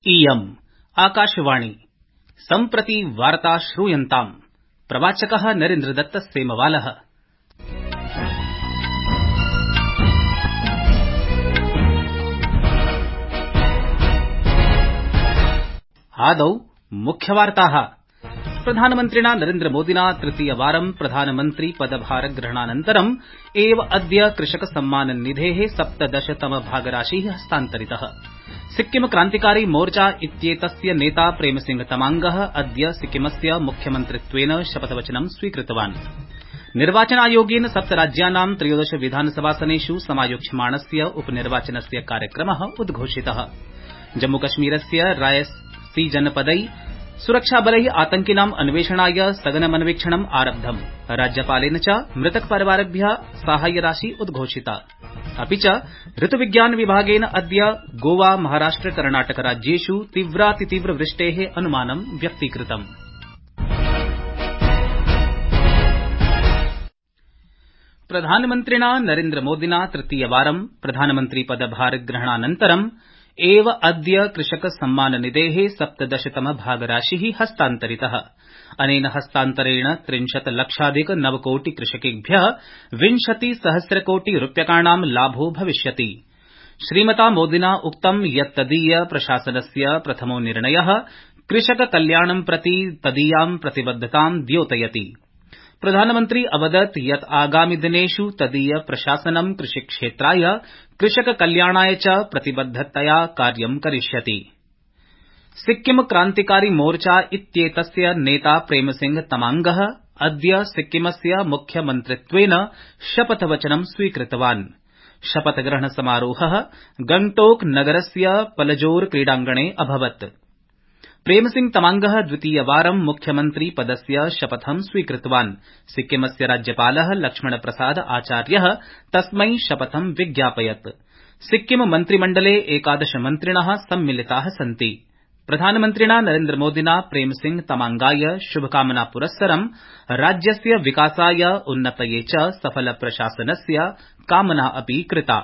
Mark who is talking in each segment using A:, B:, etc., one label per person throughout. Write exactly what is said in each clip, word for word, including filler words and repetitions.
A: इयम् आकाशवाणी सम्प्रति वार्ता श्रूयन्ताम्। प्रवाचकः नरेन्द्रदत्त सेमवालः। आदौ मुख्यवार्ताः। प्रधानमन्त्रिणा नरेन्द्रमोदिना तृतीयवारं प्रधानमन्त्री पदभारग्रहणानन्तरम् एव अद्य कृषक सम्मान निधेः सप्तदशतम भागराशिः हस्तान्तरितः। सिक्किम क्रान्तिकारी मोर्चा इत्येतस्य नेता प्रेमसिंह तमांगः अद्य सिक्किमस्य मुख्यमन्त्रित्वेन शपथवचनं स्वीकृतवान्। निर्वाचनायोगेन सप्तराज्यानां त्रयोदश विधानसभासनेष् समायोक्ष्यमाणस्य उपनिर्वाचनस्य कार्यक्रमः उद्घोषितः। जम्मूकश्मीरस्य रायसी जनपदै सुरक्षाबलैः आतंकिनाम् अन्वेषणाय सघनमन्वीक्षणम् आरब्धम्। राज्यपालेन च मृतकपरिवारेभ्यः साहाय्यराशि उद्घोषिता। अपि च ऋतुविज्ञान विभागेन अद्य गोवा महाराष्ट्र कर्णाटक राज्येष् तीव्रातितीव्रवृष्टेः अनुमानं व्यक्तीकृतम्। प्रधानमन्त्रिणा नरेन्द्रमोदिना तृतीयवारं प्रधानमन्त्रिपदभारग्रहणानन्तरम् एव अद्य कृषक सम्मान निधेः सप्तदशतम भागराशिः हस्तान्तरितः। अनेन हस्तान्तरेण त्रिंशत् लक्षाधिक नवकोटि कृषकेभ्यः विंशति सहस्रकोटि रूप्यकाणां लाभो भविष्यति। श्रीमता मोदिना उक्तं यत् तदीय प्रशासनस्य प्रथमो निर्णयः कृषक कल्याणं प्रति तदीयां प्रतिबद्धतां द्योतयति। प्रधानमन्त्री अवदत् यत् आगामि दिनेष् तदीय प्रशासनं कृषिक्षेत्राय कृषक कल्याणाय च प्रतिबद्धतया कार्यं करिष्यति। सिक्किम क्रान्तिकारी मोर्चा इत्येतस्य नेता प्रेमसिंह तमांगः अद्य सिक्किमस्य मुख्यमन्त्रित्वेन शपथवचनं स्वीकृतवान्। शपथग्रहण समारोहः गंगटोक नगरस्य पलजोर क्रीडाङ्गणे अभवत्। प्रेमसिंह तमांगः द्वितीयवारं मुख्यमन्त्री पदस्य शपथं स्वीकृतवान्। सिक्किमस्य राज्यपालः लक्ष्मणप्रसाद आचार्यः तस्मै शपथं विज्ञापयत्। सिक्किम मन्त्रिमण्डले एकादश मन्त्रिणः सम्मिलिताः सन्ति। प्रधानमन्त्रिणा नरेन्द्रमोदिना प्रेमसिंह तमांगाय शुभकामना पुरस्सरं राज्यस्य विकासाय उन्नतये च सफल प्रशासनस्य कामना अपि कृता।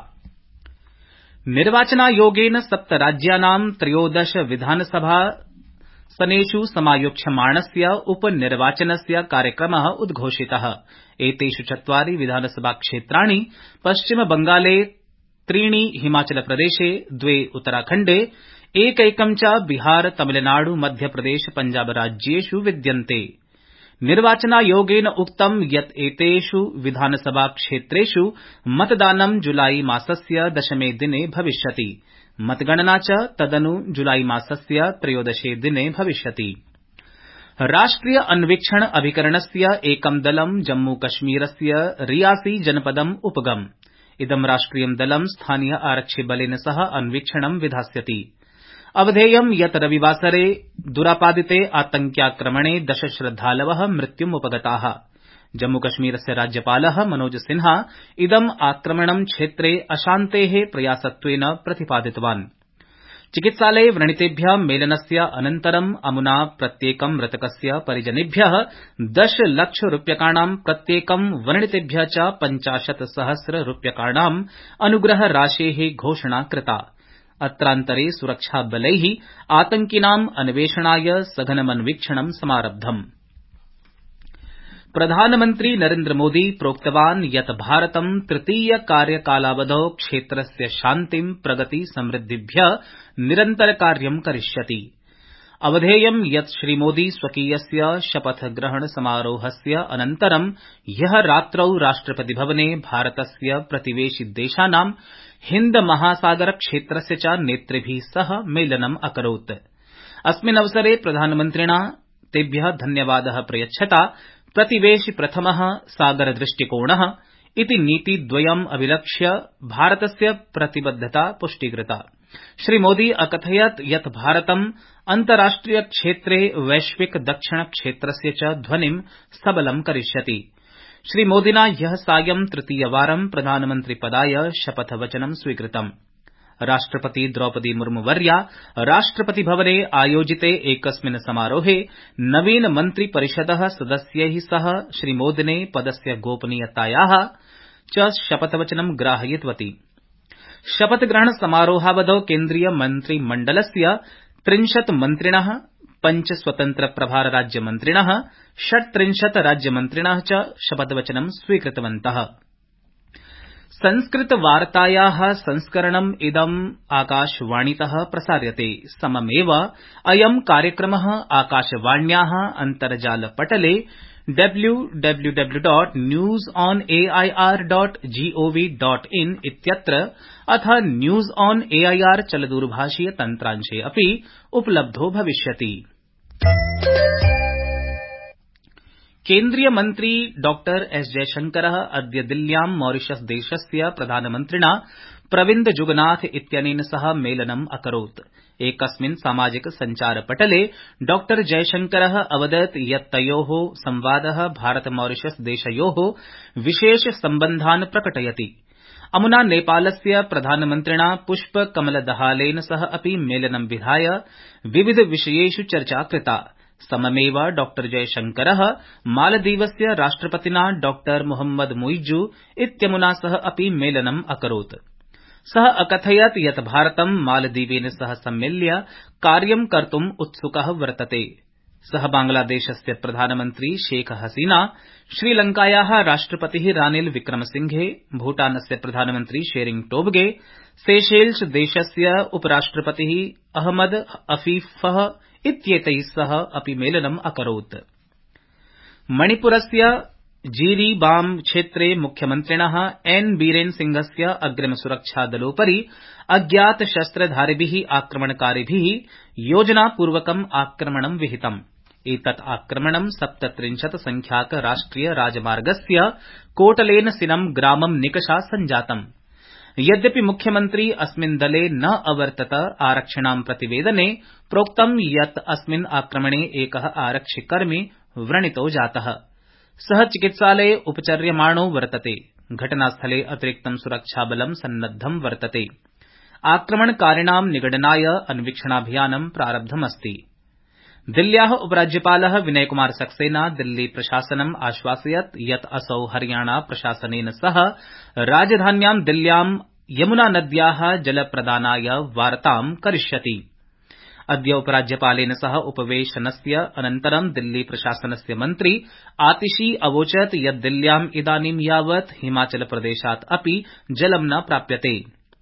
A: निर्वाचनायोगेन सप्तराज्यानां त्रयोदश विधानसभा सनेष् समायोक्ष्यमाणस्य उपनिर्वाचनस्य कार्यक्रमः उद्घोषितः। एतेष् चत्वारि विधानसभाक्षेत्राणि पश्चिमबंगाले, त्रीणि हिमाचलप्रदेशे, द्वे उत्तराखण्डे, एकैकं च बिहार, तमिलनाडु, मध्यप्रदेश, पंजाब राज्येष् विद्यन्ते। निर्वाचनायोगेन उक्तं यत् एतेष् विधानसभाक्षेत्रेष् मतदानं जुलाई मासस्य दशमे दिने भविष्यति। मतगणना च तदनु जुलाई मासस्य त्रयोदशे दिने भविष्यति। राष्ट्रिय अन्वीक्षण अभिकरणस्य एकं दलं जम्मूकश्मीरस्य रियासी जनपदम् उपगम्। इदं राष्ट्रियं दलं स्थानीय आरक्षिबलेन सह अन्वीक्षणं विधास्यति। अवधेयं यत् रविवासरे दुरापादिते आतंक्याक्रमणे दश श्रद्धालवः मृत्युमुपगताः। जम्मूकश्मीरस्य राज्यपालः मनोज सिन्हा इदम् आक्रमणं क्षेत्रे अशान्तेः प्रयासत्वेन प्रतिपादितवान्। चिकित्सालये व्रणितेभ्यः मेलनस्य अनन्तरम् अमुना प्रत्येकं मृतकस्य परिजनेभ्यः दश लक्ष रूप्यकाणां, प्रत्येकं व्रणितेभ्यः च पञ्चाशत् सहस्र रूप्यकाणाम् अनुग्रहराशेः घोषणा कृता। अत्रान्तरे सुरक्षाबलैः आतंकिनाम् अन्वेषणाय सघनमन्वीक्षणं समारब्धम्। प्रधानमन्त्री नरेन्द्रमोदी प्रोक्तवान् यत् भारतं तृतीय कार्यकालावधौ क्षेत्रस्य शान्तिं, प्रगति, समृद्धिभ्यः निरन्तरकार्यं करिष्यति। अवधेयं यत् श्रीमोदी स्वकीयस्य शपथग्रहण समारोहस्य अनन्तरं ह्यः रात्रौ राष्ट्रपतिभवने भारतस्य प्रतिवेशि देशानां हिन्द महासागर क्षेत्रस्य च नेतृभिः सह मेलनम् अकरोत्। अस्मिन् अवसरे प्रधानमन्त्रिणा तेभ्यः धन्यवादः प्रयच्छता प्रतिवेशि प्रथमः सागरदृष्टिकोणः इति नीतिद्वयम् अभिलक्ष्य भारतस्य प्रतिबद्धता पुष्टीकृता। श्रीमोदी अकथयत् यत् भारतम् अन्ताराष्ट्रिय क्षेत्रे वैश्विक दक्षिण क्षेत्रस्य च ध्वनिं सबलं करिष्यति। श्रीमोदिना ह्यः सायं तृतीयवारं प्रधानमन्त्रिपदाय शपथवचनं स्वीकृतम्। राष्ट्रपति द्रौपदी मुर्मुवर्या राष्ट्रपतिभवने आयोजिते एकस्मिन् समारोहे नवीन मन्त्रिपरिषदः सदस्यैः सह श्रीमोदिने पदस्य गोपनीयतायाः च शपथवचनं ग्राहयितवती। शपथग्रहण समारोहावधौ केन्द्रीय मन्त्रिमण्डलस्य त्रिंशत् मन्त्रिणः पञ्च स्वतन्त्र प्रभार राज्यमन्त्रिणः षट्त्रिंशत् राज्यमन्त्रिणः च शपथवचनं स्वीकृतवन्तः। संस्कृतवार्तायाः संस्करणम् इदम् आकाशवाणीतः प्रसार्यते। सममेव अयं कार्यक्रमः आकाशवाण्याः अन्तर्जालपटले W W W dot news on A I R dot G O V dot in इत्यत्र अथ news on A I R चलदूरभाषीय तन्त्रांशे अपि उपलब्धो भविष्यति। केन्द्रीय मन्त्री डॉ एस जयशंकरः अद्य दिल्ल्यां मॉरिशस देशस्य प्रधानमन्त्रिणा प्रविन्द जुगनाथ इत्यनेन सह मेलनम् अकरोत्। एकस्मिन् सामाजिक सञ्चारपटले डॉ जयशंकरः अवदत् यत् तयोः संवादः भारत मॉरिशस देशयोः विशेष सम्बन्धान् प्रकटयति। अमुना नेपालस्य प्रधानमन्त्रिणा पुष्प कमल दहालेन सह अपि मेलनं विधाय विविध विषयेषु चर्चा कृता। सममेव डॉ जयशंकरः मालदीवस्य राष्ट्रपतिना डॉ मोहम्मद मुइज्जू इत्यमुना सह अपि मेलनम् अकरोत्। सः अकथयत् यत् भारतं मालदीवेन सह सम्मिल्य कार्यं कर्तुम् उत्सुकः वर्तते। सः बांग्लादेशस्य प्रधानमन्त्री शेख हसीना, श्रीलंकायाः राष्ट्रपतिः रानिल विक्रमसिंघे, भूटानस्य प्रधानमन्त्री शेरिंग टोबगे, सेशेल्स देशस्य उपराष्ट्रपतिः अहमद अफीफः इत्येतैः सह अपि मेलनम् अकरोत्। मणिपुरस्य जीरीबाम क्षेत्रे मुख्यमन्त्रिणः एन बीरेन सिंहस्य अग्रिमसुरक्षादलोपरि अज्ञात शस्त्रधारिभिः आक्रमणकारिभिः योजनापूर्वकम् आक्रमणं विहितम्। एतत् आक्रमणं सप्तत्रिंशत् संख्याक राष्ट्रिय राजमार्गस्य कोटलेन सिनं ग्रामं निकषा सञ्जातम्। यद्यपि मुख्यमन्त्री अस्मिन् दले न अवर्तत, आरक्षिणां प्रतिवेदने प्रोक्तं यत् अस्मिन् आक्रमणे एकः आरक्षिकर्मी व्रणितो जातः। सः चिकित्सालये उपचर्यमाणो वर्तते। घटनास्थले अतिरिक्तं सुरक्षाबलं सन्नद्धं वर्तते। आक्रमणकारिणां निगडनाय अन्वीक्षणाभियानं प्रारब्धमस्ति। दिल्ल्याः उपराज्यपालः विनयकुमार सक्सेना दिल्ली प्रशासनम् आश्वासयत् यत् असौ हरियाणा प्रशासनेन सह राजधान्यां दिल्ल्यां यमुनानद्याः जलप्रदानाय वार्तां करिष्यति। अद्य उपराज्यपालेन सह उपवेशनस्य अनन्तरं दिल्ली प्रशासनस्य मन्त्री आतिशी अवोचत् यत् दिल्ल्याम् इदानीं यावत् हिमाचलप्रदेशात् अपि जलं न प्राप्यते।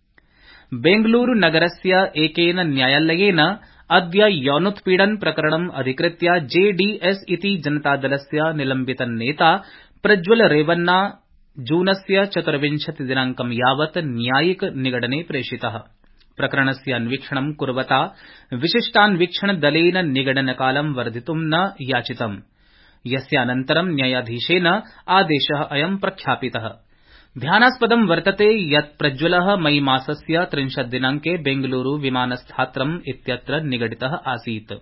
A: बेंगलूरुनगरस्य एकेन न्यायालयेन अद्य यौनोत्पीडन प्रकरणम् अधिकृत्य जेडीएस इति जनतादलस्य निलम्बितनेता प्रज्वल रेवन्ना जूनस्य चतुर्विंशति दिनांकं यावत् न्यायिक निगडने प्रेषितः। प्रकरणस्य अन्वीक्षणं कुर्वता विशिष्टान्वीक्षणदलेन निगडनकालं वर्धितुं न याचितम्, यस्यानन्तरं न्यायाधीशेन आदेशः अयं प्रख्यापितः। ध्यानास्पदं वर्तते यत् प्रज्वलः मई मासस्य त्रिंशत् दिनांके बेंगलूरू विमानस्थात्रम् इत्यत्र निगडितः आसीत्।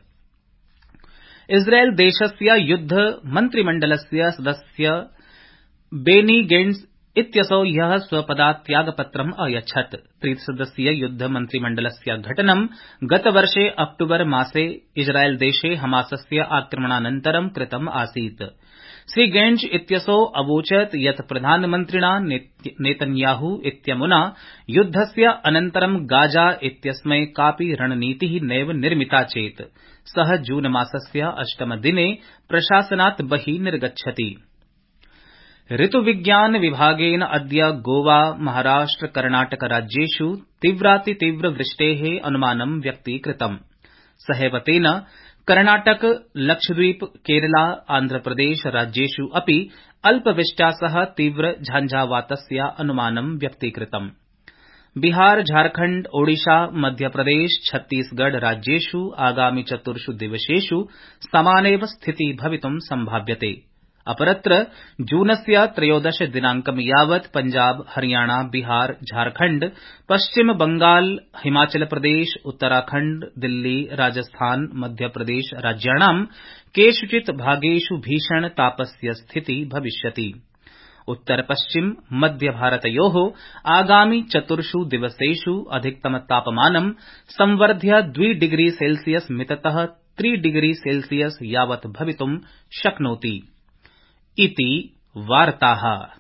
A: इस्राएल देशस्य युद्ध मन्त्रिमण्डलस्य सदस्य बेनी गेंट्स इत्यसौ ह्यः स्वपदात् त्यागपत्रम् अयच्छत्। त्रिसदस्यीय युद्ध मन्त्रिमण्डलस्य घटनं गतवर्षे अक्टूबर मासे इस्राएल देशे हमासस्य आक्रमणानन्तरं कृतम् आसीत्। श्री गेंट्स इत्यसौ अवोचत् यत् प्रधानमन्त्रिणा नेतन्याहू इत्यमुना युद्धस्य अनन्तरं गाजा इत्यस्मै कापि रणनीतिः नैव निर्मिता चेत् सः जून मासस्य अष्टमदिने प्रशासनात् बहिः निर्गच्छति। ऋतुविज्ञान विभागेन अद्य गोवा, महाराष्ट्र, कर्णाटक राज्येषु तीव्रातितीव्रवृष्टेः अनुमानं व्यक्तीकृतम्। सहैव तेन कर्णाटक, लक्षद्वीप, केरला, आन्ध्रप्रदेश राज्येषु अपि अल्पवृष्ट्या सह तीव्र झांझावातस्य अनुमानं व्यक्तीकृतम्। बिहार, झारखण्ड, ओडिशा, मध्यप्रदेश, छत्तीसगढ़ राज्येषु आगामि चतुर्षु दिवसेषु समानेव स्थितिः भवितुं सम्भाव्यते। अपरत्र जूनस्य त्रयोदश दिनांकं यावत् पञ्जाब, हरियाणा, बिहार, झारखण्ड, पश्चिम बंगाल, हिमाचल प्रदेश, उत्तराखण्ड, दिल्ली, राजस्थान, मध्यप्रदेश राज्याणां केषुचित् भागेषु भीषण तापस्य स्थितिः भविष्यति। उत्तर पश्चिम मध्य भारतयोः आगामि चतुर्षु दिवसेषु अधिकतमतापमानं संवर्ध्य द्वि डिग्री सेल्सियस मिततः त्रि डिग्री सेल्सियस यावत् भवितुं शक्नोति। इति वार्ताः।